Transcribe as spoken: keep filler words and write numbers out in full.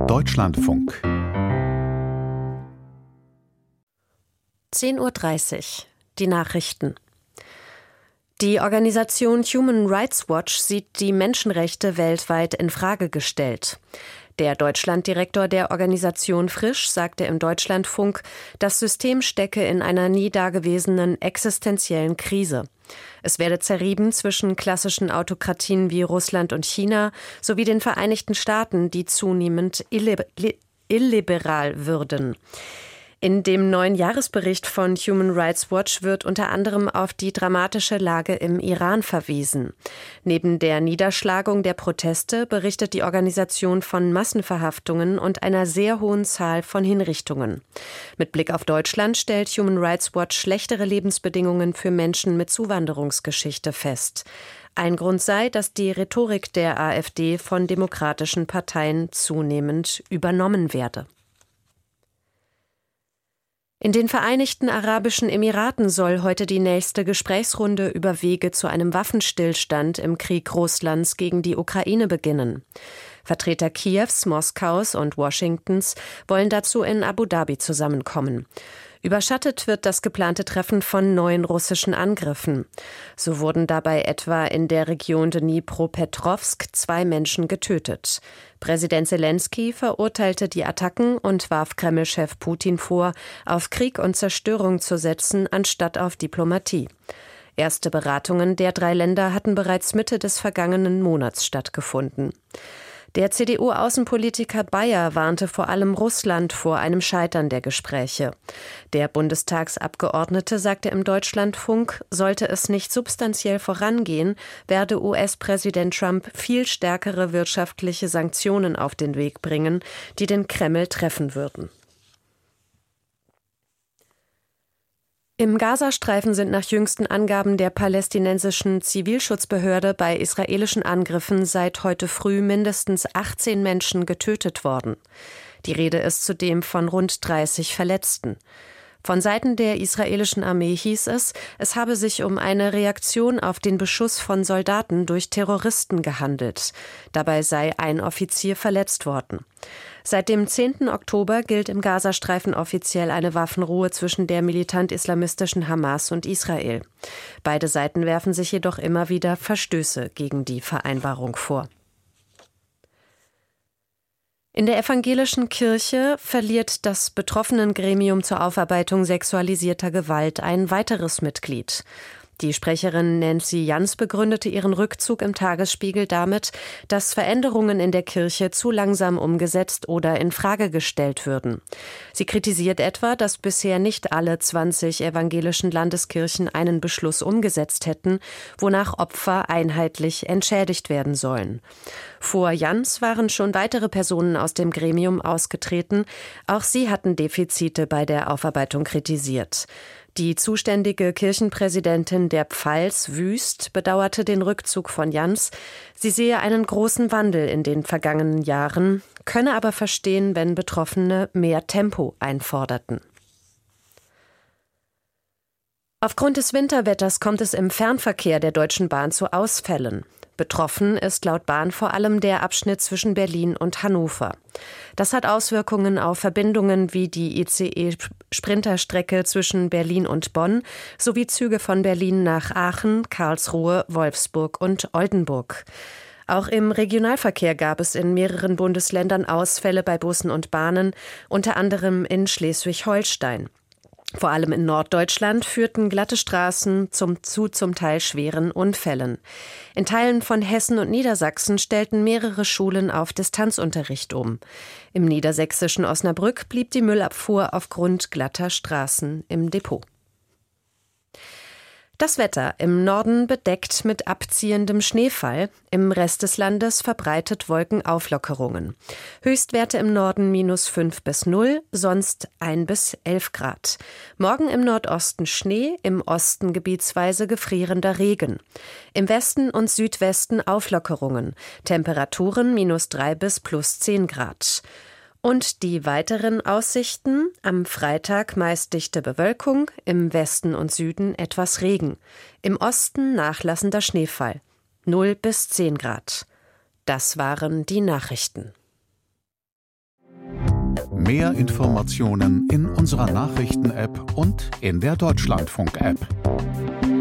Deutschlandfunk. zehn Uhr dreißig. Die Nachrichten. Die Organisation Human Rights Watch sieht die Menschenrechte weltweit in Frage gestellt. Der Deutschlanddirektor der Organisation Frisch sagte im Deutschlandfunk, das System stecke in einer nie dagewesenen existenziellen Krise. Es werde zerrieben zwischen klassischen Autokratien wie Russland und China sowie den Vereinigten Staaten, die zunehmend illiberal würden. In dem neuen Jahresbericht von Human Rights Watch wird unter anderem auf die dramatische Lage im Iran verwiesen. Neben der Niederschlagung der Proteste berichtet die Organisation von Massenverhaftungen und einer sehr hohen Zahl von Hinrichtungen. Mit Blick auf Deutschland stellt Human Rights Watch schlechtere Lebensbedingungen für Menschen mit Zuwanderungsgeschichte fest. Ein Grund sei, dass die Rhetorik der AfD von demokratischen Parteien zunehmend übernommen werde. In den Vereinigten Arabischen Emiraten soll heute die nächste Gesprächsrunde über Wege zu einem Waffenstillstand im Krieg Russlands gegen die Ukraine beginnen. Vertreter Kiews, Moskaus und Washingtons wollen dazu in Abu Dhabi zusammenkommen. Überschattet wird das geplante Treffen von neuen russischen Angriffen. So wurden dabei etwa in der Region Dnipropetrovsk zwei Menschen getötet. Präsident Selenskyj verurteilte die Attacken und warf Kreml-Chef Putin vor, auf Krieg und Zerstörung zu setzen, anstatt auf Diplomatie. Erste Beratungen der drei Länder hatten bereits Mitte des vergangenen Monats stattgefunden. Der C D U-Außenpolitiker Bayer warnte vor allem Russland vor einem Scheitern der Gespräche. Der Bundestagsabgeordnete sagte im Deutschlandfunk, sollte es nicht substanziell vorangehen, werde U S-Präsident Trump viel stärkere wirtschaftliche Sanktionen auf den Weg bringen, die den Kreml treffen würden. Im Gazastreifen sind nach jüngsten Angaben der palästinensischen Zivilschutzbehörde bei israelischen Angriffen seit heute früh mindestens achtzehn Menschen getötet worden. Die Rede ist zudem von rund dreißig Verletzten. Von Seiten der israelischen Armee hieß es, es habe sich um eine Reaktion auf den Beschuss von Soldaten durch Terroristen gehandelt. Dabei sei ein Offizier verletzt worden. Seit dem zehnten Oktober gilt im Gazastreifen offiziell eine Waffenruhe zwischen der militant-islamistischen Hamas und Israel. Beide Seiten werfen sich jedoch immer wieder Verstöße gegen die Vereinbarung vor. In der evangelischen Kirche verliert das Betroffenengremium zur Aufarbeitung sexualisierter Gewalt ein weiteres Mitglied. Die Sprecherin Nancy Jans begründete ihren Rückzug im Tagesspiegel damit, dass Veränderungen in der Kirche zu langsam umgesetzt oder in Frage gestellt würden. Sie kritisiert etwa, dass bisher nicht alle zwanzig evangelischen Landeskirchen einen Beschluss umgesetzt hätten, wonach Opfer einheitlich entschädigt werden sollen. Vor Jans waren schon weitere Personen aus dem Gremium ausgetreten. Auch sie hatten Defizite bei der Aufarbeitung kritisiert. Die zuständige Kirchenpräsidentin der Pfalz, Wüst, bedauerte den Rückzug von Jans. Sie sehe einen großen Wandel in den vergangenen Jahren, könne aber verstehen, wenn Betroffene mehr Tempo einforderten. Aufgrund des Winterwetters kommt es im Fernverkehr der Deutschen Bahn zu Ausfällen. Betroffen ist laut Bahn vor allem der Abschnitt zwischen Berlin und Hannover. Das hat Auswirkungen auf Verbindungen wie die I C E-Sprinterstrecke zwischen Berlin und Bonn sowie Züge von Berlin nach Aachen, Karlsruhe, Wolfsburg und Oldenburg. Auch im Regionalverkehr gab es in mehreren Bundesländern Ausfälle bei Bussen und Bahnen, unter anderem in Schleswig-Holstein. Vor allem in Norddeutschland führten glatte Straßen zum, zu zum Teil schweren Unfällen. In Teilen von Hessen und Niedersachsen stellten mehrere Schulen auf Distanzunterricht um. Im niedersächsischen Osnabrück blieb die Müllabfuhr aufgrund glatter Straßen im Depot. Das Wetter: im Norden bedeckt mit abziehendem Schneefall, im Rest des Landes verbreitet Wolkenauflockerungen. Höchstwerte im Norden minus fünf bis null, sonst ein bis elf Grad. Morgen im Nordosten Schnee, im Osten gebietsweise gefrierender Regen. Im Westen und Südwesten Auflockerungen, Temperaturen minus drei bis plus zehn Grad. Und die weiteren Aussichten: am Freitag meist dichte Bewölkung, im Westen und Süden etwas Regen, im Osten nachlassender Schneefall, null bis zehn Grad. Das waren die Nachrichten. Mehr Informationen in unserer Nachrichten-App und in der Deutschlandfunk-App.